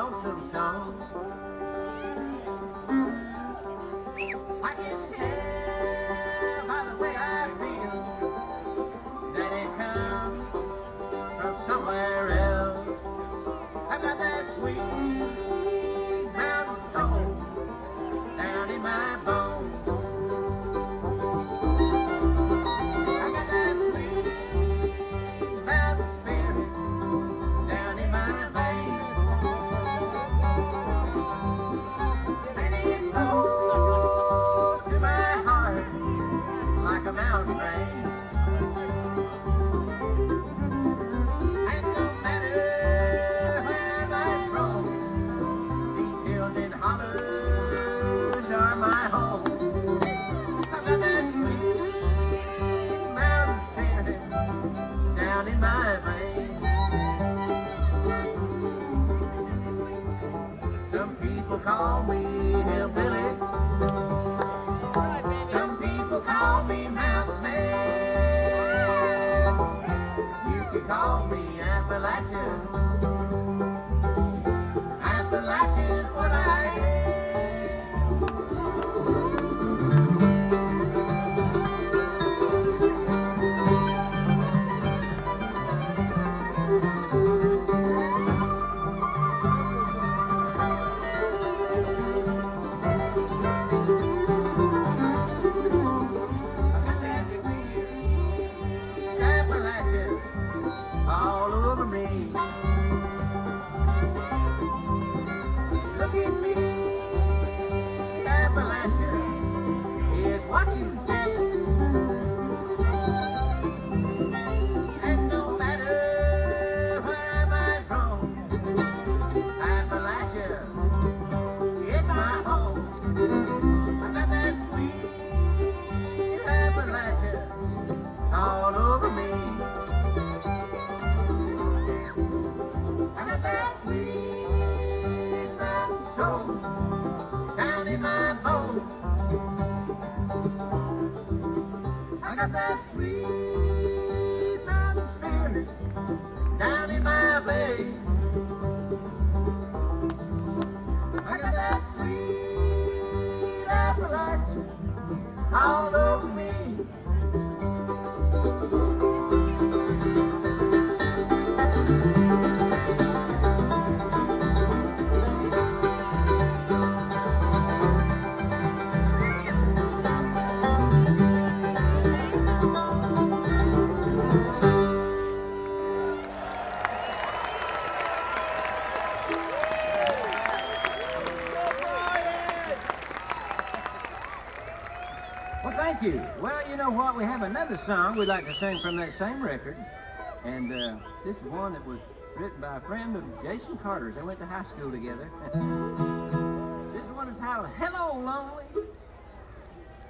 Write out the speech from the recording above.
lonesome song. I can tell by the way I feel that it comes from somewhere else. I've got that sweet mountain soul down in my bones. I got that sweet mountain spirit down in my veins. And it flows to my heart like a mountain rain. And no matter where I might roam, these hills and hollows are my home. I've got that sweet mountain spirit down in my veins. Some people call me hillbilly. Some people call me mountain man. You can call me Appalachian. Appalachian's what I am. I got that sweet Appalachian all over me. Look at me, Appalachia is what you see. And no matter where I might roam, Appalachia is my home. I got that sweet Appalachia all over me. I got that sweet mountain soul down in my bones. I got that sweet mountain spirit down in my veins. I got that sweet Appalachia all over me. Well, thank you. Well, you know what? We have another song we'd like to sing from that same record. And this is one that was written by a friend of Jason Carter's. They went to high school together. This is one entitled Hello, Lonely.